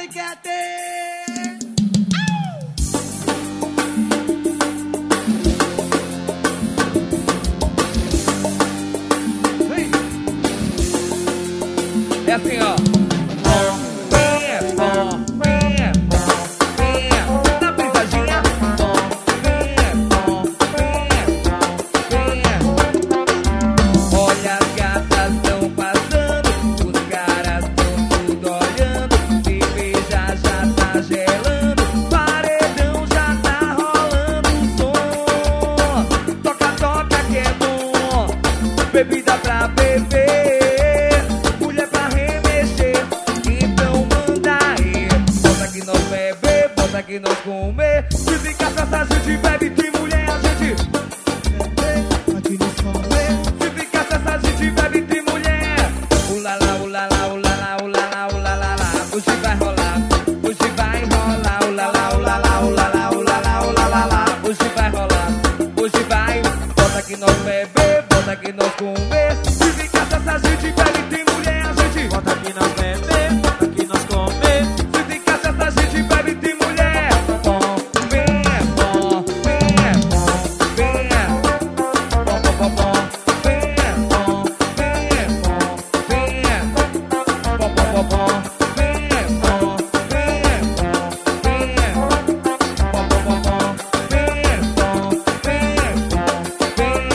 também quer ter. Vem. É assim, ó. Na brisadinha. Olha, as gatas tão passando, os caras tão tudo olhando. Se beija já tá gelando, paredão já tá rolando o som. Toca, toca que é bom, bebida pra beber, mulher pra remexer, então manda aí. Bota aqui nós beber, bota aqui nós comer. Se ficar festa a gente bebe, de mulher a gente Aqui nos comer. se ficar festa a gente bebe, de mulher. Ulala, ulala, ulala, ulala, ulala, hoje vai rolar, hoje vai rolar. Ulala, ulala, ulala, ulala, ulala, hoje vai rolar, hoje vai. Bota aqui nós beber, bota aqui nós comer. Se ficar festa a gente bebe, de mulher a gente Bota aqui nós beber, bota aqui nós comer. se ficar festa a gente bebe, de mulher. Bom, vem, bom, vem, bom, vem. Bom, bom, bom, bom. Vem, bom, vem, bom, vem. Bom, bom, bom, bom. Vem, bom, vem, bom, vem. Bom, bom, bom, bom. Vem, bom, vem,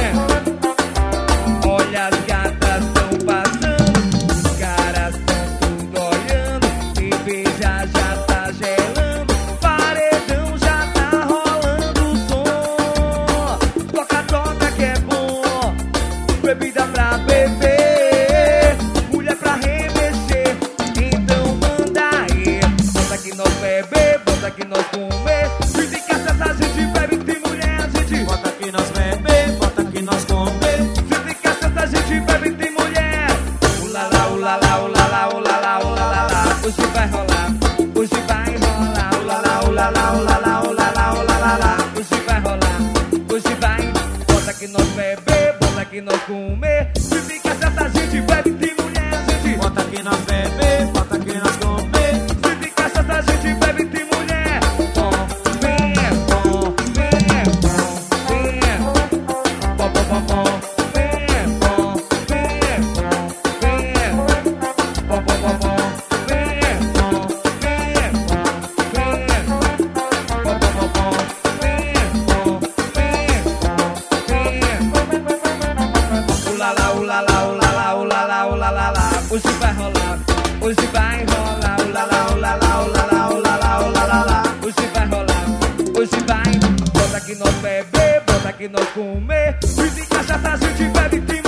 vem. Olha, as gatas tão passando, os caras tão tudo olhando. Se beija já tá gelando, paredão já tá rolando o som. Toca, toca que é bom, bebida pra beber, mulher pra remexer, então manda aí. Bota aqui nós beber, bota aqui nós comer. Se ficar festa a gente bebe, de mulher a gente Bota aqui nós beber, bota aqui nós comer. se ficar festa a gente bebe, de mulher. Ulala, ulala, ulala, ulala, ulala, hoje vai rolar, hoje vai rolar. Ulala, ulala, ulala, ulala, ulala, hoje vai rolar, hoje vai. Bota aqui nós beber, bota aqui nós comer. Se ficar festa a gente bebe, de mulher a gente Bota aqui nós beber, bota aqui nós comer. se ficar festa a gente bebe, de mulher. Bom, vem, bom, vem, bom, vem. Bom, bom, bom, bom. Vem, bom, vem, bom, vem. Bom, bom, bom, bom. Vem, bom, vem, bom, vem. Bom, bom, bom, bom. Vem, bom, vem, bom, vem. Ulala, ulala, ulala, ulala, ulala, hoje vai rolar, hoje vai rolar. Ulala, ulala, ulala, ulala, ulala, hoje vai rolar, hoje vai. Bota aqui nós beber, bota aqui nós comer. Se ficar chata a gente bebe, de